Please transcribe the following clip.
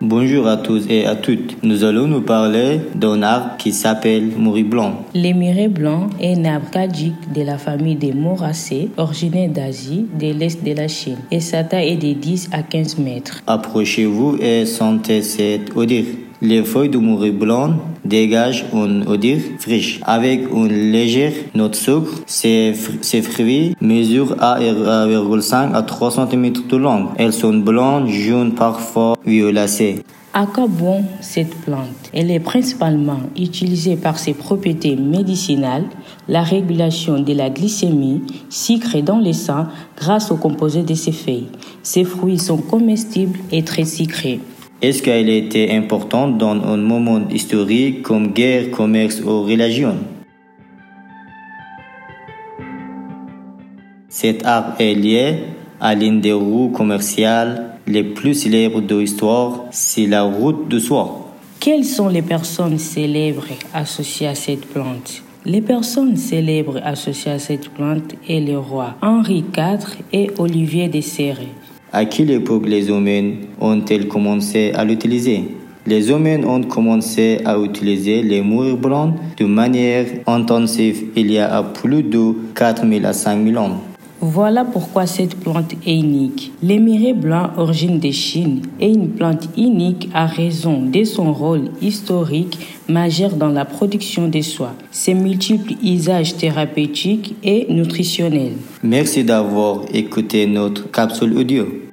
Bonjour à tous et à toutes. Nous allons nous parler d'un arbre qui s'appelle Mourri blanc. L'émiré blanc est un arbre caduc de la famille des Moracées, originaire d'Asie, de l'Est de la Chine, et sa taille est de 10 à 15 mètres. Approchez-vous et sentez cette odeur. Les feuilles de Mourri blanc dégagent une odeur fraîche avec une légère note de sucre. Ces fruits mesurent 1,5 à 3 cm de long. Elles sont blanches, jaunes, parfois violacées. À quoi bon cette plante? Elle est principalement utilisée par ses propriétés médicinales, la régulation de la glycémie, sucrée dans le sang grâce aux composés de ses feuilles. Ses fruits sont comestibles et très sucrés. Est-ce qu'elle était importante dans un moment historique comme guerre, commerce ou religion? Cet arbre est lié à l'une des routes commerciales les plus célèbres de l'histoire, c'est la route de soie. Quelles sont les personnes célèbres associées à cette plante? Les personnes célèbres associées à cette plante sont les rois Henri IV et Olivier de Serré. À quelle époque les humains ont-ils commencé à l'utiliser? Les humains ont commencé à utiliser les mourris blancs de manière intensive il y a plus de 4000 à 5000 ans. Voilà pourquoi cette plante est unique. L'émiré blanc, origine de Chine, est une plante unique à raison de son rôle historique majeur dans la production de soie, ses multiples usages thérapeutiques et nutritionnels. Merci d'avoir écouté notre capsule audio.